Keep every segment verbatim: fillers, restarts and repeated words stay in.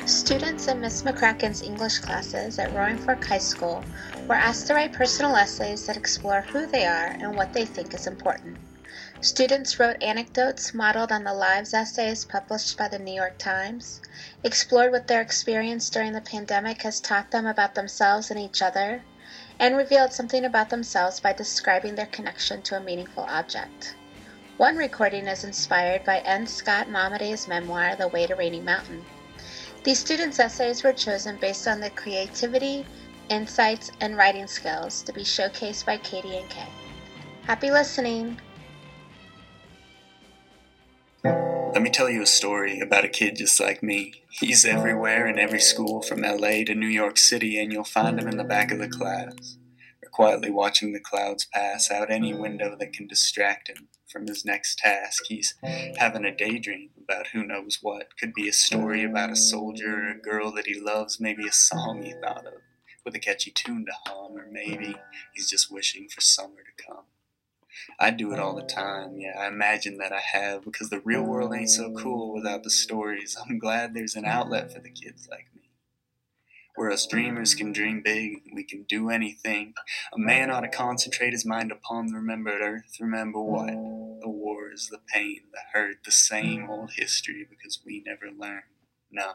Students in Miss McCracken's English classes at Roaring Fork High School were asked to write personal essays that explore who they are and what they think is important. Students wrote anecdotes modeled on the lives essays published by the New York Times, explored what their experience during the pandemic has taught them about themselves and each other, and revealed something about themselves by describing their connection to a meaningful object. One recording is inspired by N. Scott Momaday's memoir, The Way to Rainy Mountain. These students' essays were chosen based on their creativity, insights, and writing skills to be showcased by Katie and Kay. Happy listening! Let me tell you a story about a kid just like me. He's everywhere in every school from L A to New York City, and you'll find him in the back of the class, or quietly watching the clouds pass out any window that can distract him from his next task. He's having a daydream about who knows what. Could be a story about a soldier or a girl that he loves, maybe a song he thought of with a catchy tune to hum, or maybe he's just wishing for summer to come. I do it all the time, yeah, I imagine that I have, because the real world ain't so cool without the stories. I'm glad there's an outlet for the kids like me, where us dreamers can dream big, we can do anything. A man ought to concentrate his mind upon the remembered earth. Remember what? The wars, the pain, the hurt, the same old history, because we never learn. No.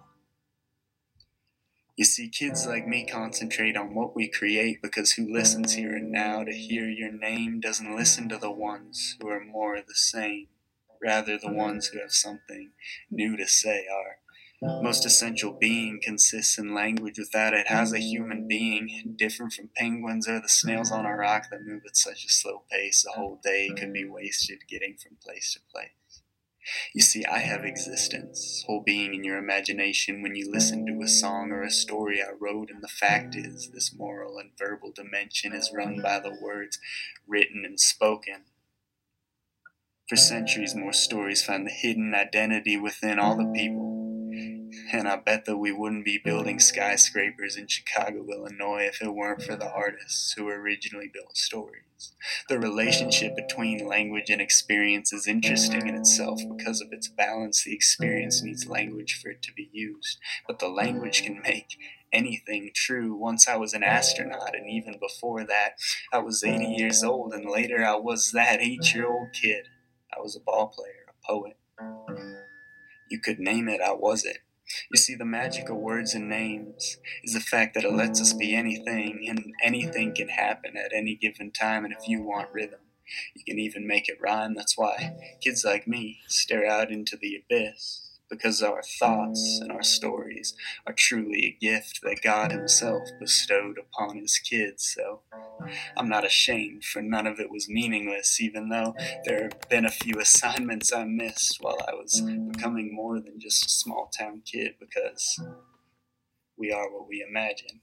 You see, kids like me concentrate on what we create, because who listens here and now to hear your name doesn't listen to the ones who are more the same. Rather, the ones who have something new to say. Our most essential being consists in language. Without it, how's a human being different from penguins or the snails on a rock that move at such a slow pace? A whole day could be wasted getting from place to place. You see, I have existence, whole being in your imagination when you listen to a song or a story I wrote, and the fact is, this moral and verbal dimension is run by the words written and spoken. For centuries, more stories find the hidden identity within all the people. And I bet that we wouldn't be building skyscrapers in Chicago, Illinois, if it weren't for the artists who originally built stories. The relationship between language and experience is interesting in itself because of its balance. The experience needs language for it to be used, but the language can make anything true. Once I was an astronaut, and even before that, I was eighty years old, and later I was that eight-year-old kid. I was a ball player, a poet. You could name it, I was it. You see, the magic of words and names is the fact that it lets us be anything, and anything can happen at any given time. And if you want rhythm, you can even make it rhyme. That's why kids like me stare out into the abyss, because our thoughts and our stories are truly a gift that God himself bestowed upon his kids. So I'm not ashamed, for none of it was meaningless, even though there have been a few assignments I missed while I was becoming more than just a small town kid, because we are what we imagine.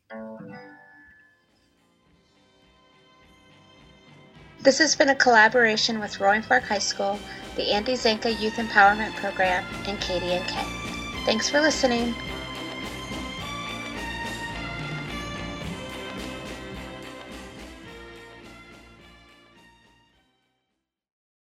This has been a collaboration with Roaring Fork High School, the Andy Zanka Youth Empowerment Program, and Katie and Kay. Thanks for listening.